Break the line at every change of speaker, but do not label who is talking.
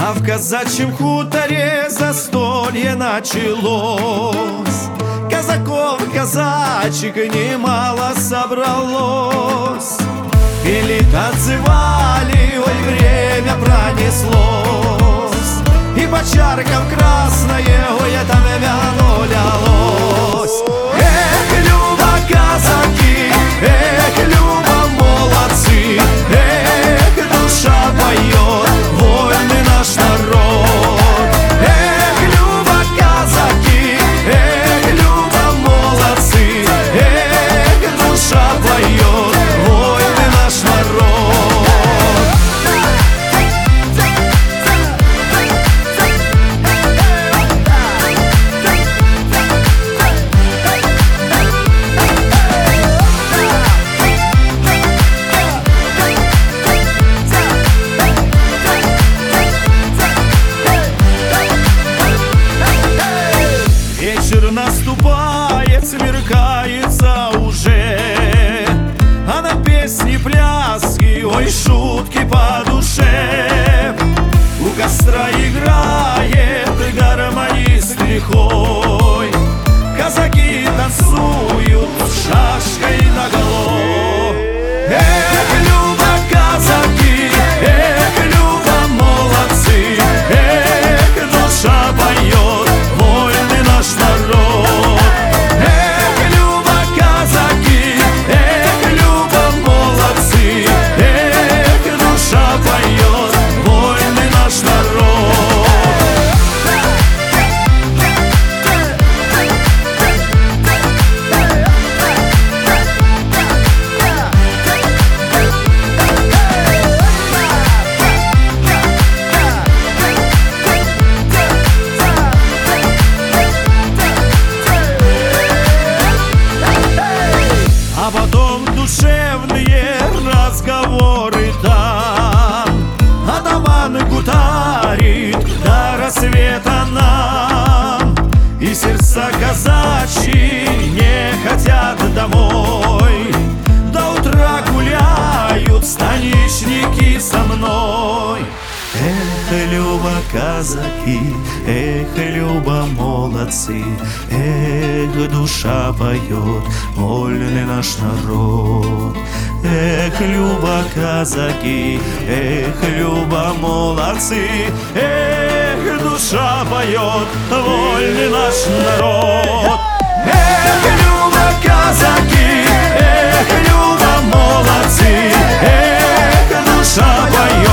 А в казачьем хуторе застолье началось. Казаков, казачек немало собралось. Пели, танцевали, ой, время пронеслось. И по чаркам красное, ой, это вино лилось. Эх, Люба, казаки, эх, Люба, молодцы, эх, душа поет, вольный наш народ. Эх, Люба, казаки, эх, Люба, молодцы, эх, душа поет, вольный наш народ. Вечер наступает, смеркается уже, а на песни, пляски, ой, шутки по душе. У костра играет гармонист лихой, казаки танцуют шашкой наголо. Эх, Люба, казаки, эх, Люба, молодцы, эх, душа поет, вольный наш народ. Эх, Люба, казаки, эх, Люба, молодцы, эх, душа поет, вольный наш народ. А потом душевные разговоры там. Атаман гутарит до рассвета нам. И сердца казачьи не хотят домой. До утра гуляют станичники со мной. Эх, Люба, казаки, эх, Люба, молодцы, эх, душа поет, вольный наш народ. Эх, Люба, казаки, эх, Люба, молодцы, эх, душа поет, вольный наш народ. Эх, Люба, казаки, эх, Люба, молодцы, эх, душа поет.